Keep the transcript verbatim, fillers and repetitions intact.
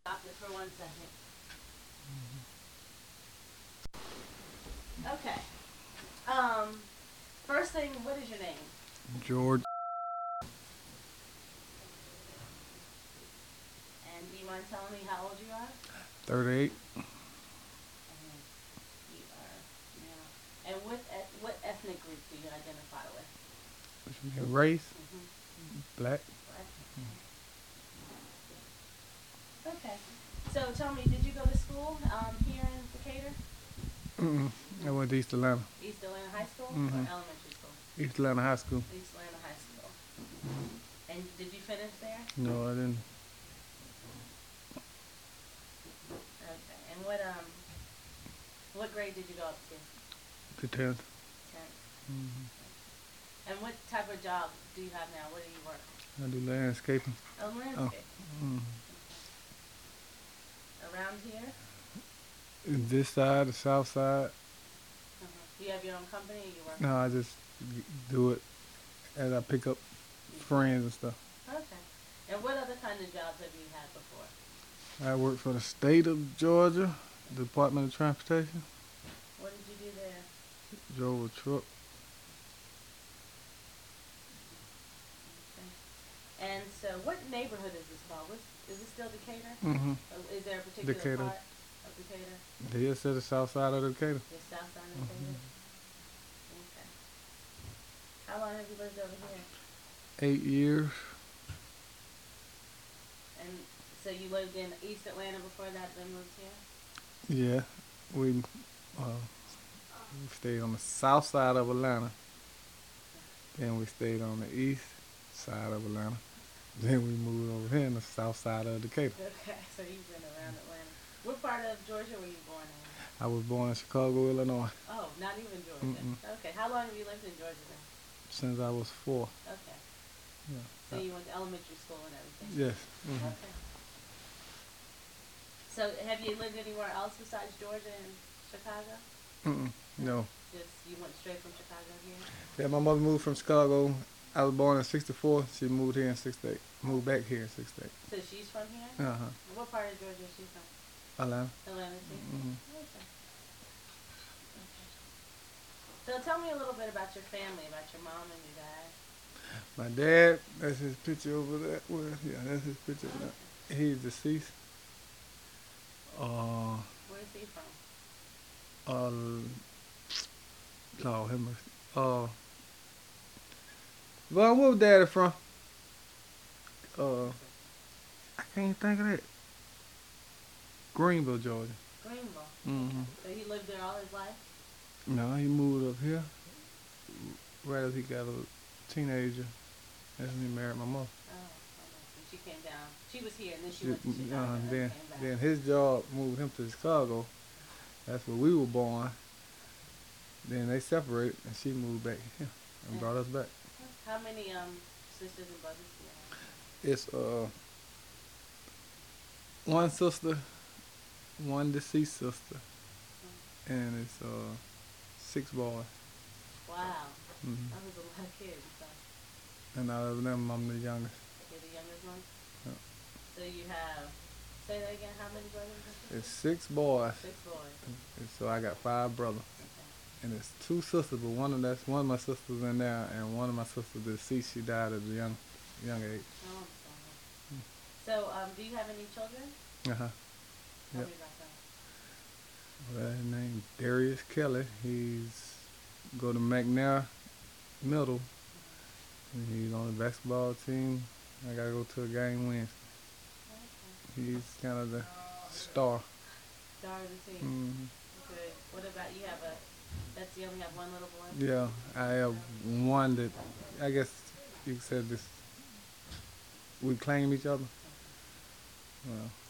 Stop it for one second. Okay. Um, first thing, what is your name? George. And do you mind telling me how old you are? thirty-eight. And you are now. And what eth- what ethnic group do you identify with? What you mean, race? Mm-hmm. Black. Black. Okay. So tell me, did you go to school um, here in Decatur? Mm-mm. I went to East Atlanta. East Atlanta High School Mhm. or elementary school? East Atlanta High School. East Atlanta High School. And did you finish there? No, I didn't. Okay. And what um what grade did you go up to? The tenth. Tenth. Mm-hmm. And what type of job do you have now? Where do you work? I do landscaping. Oh, landscape. Mm. Around here? This side, the south side. Uh-huh. Do you have your own company or you work? No, I just do it as I pick up friends and stuff. Okay. And what other kind of jobs have you had before? I work for the state of Georgia, Department of Transportation. What did you do there? Drove a truck. Okay. And so what neighborhood is this called? What's, is it still Decatur? Mm-hmm. Or is there a particular Decatur. part of Decatur? They just said the south side of Decatur. The south side of Decatur? Okay. How long have you lived over here? Eight years. And so you lived in East Atlanta before that, then moved here? Yeah, we uh, we stayed on the south side of Atlanta. Then we stayed on the east side of Atlanta. Then we moved over here on the south side of Decatur. Okay, so you've been around Atlanta. What part of Georgia were you born in? I was born in Chicago, Illinois, Oh, not even Georgia. Mm-mm. Okay, how long have you lived in Georgia then? since I was four. Okay, Yeah. so you went to elementary school and everything? Yes. hmm Okay. So have you lived anywhere else besides Georgia and Chicago? Mm-mm. No. Just you went straight from Chicago here? Yeah, my mother moved from Chicago. I was born in sixty-four. She moved here in sixty-eight. Moved back here in sixty-eight. So she's from here? Uh huh. What part of Georgia is she from? Atlanta. Atlanta too? hmm Okay. Okay. So tell me a little bit about your family, about your mom and your dad. My dad, that's his picture over there. Well, yeah, that's his picture over there. He's deceased. Uh, Where is he from? uh, Lord have mercy. Uh, well, where was daddy from? Uh, I can't think of that. Greenville, Georgia. Greenville. Mm-hmm. So he lived there all his life? No, he moved up here right as he got a teenager. That's when he married my mother. Oh, okay. And she came down. She was here and then she She- went to Chicago uh, and then, came back. then his job moved him to Chicago. That's where we were born. Then they separated, and she moved back here and brought us back. How many um sisters and brothers do you have? It's uh one sister, one deceased sister, and it's uh six boys. Wow. hmm That was a lot of kids. So And out of them, I'm the youngest. you're the youngest one? Yeah. So you have, say that again, how many brothers and sisters? It's six boys, Six boys. and so I got five brothers. And it's two sisters, but one of that's one of my sisters in there, and one of my sisters deceased. She died at a young, young age. Oh, I'm sorry. So, um, do you have any children? Uh huh. Tell Yep. me about that. Well, his name Darius Kelly. He's go to McNair Middle. And he's on the basketball team. I gotta go to a game Wednesday. Okay. He's kind of the star. Star of the team. hmm Okay. What about you? Have a? That's you only have one little boy. Yeah, I have one that I guess you said this. We claim each other. Well,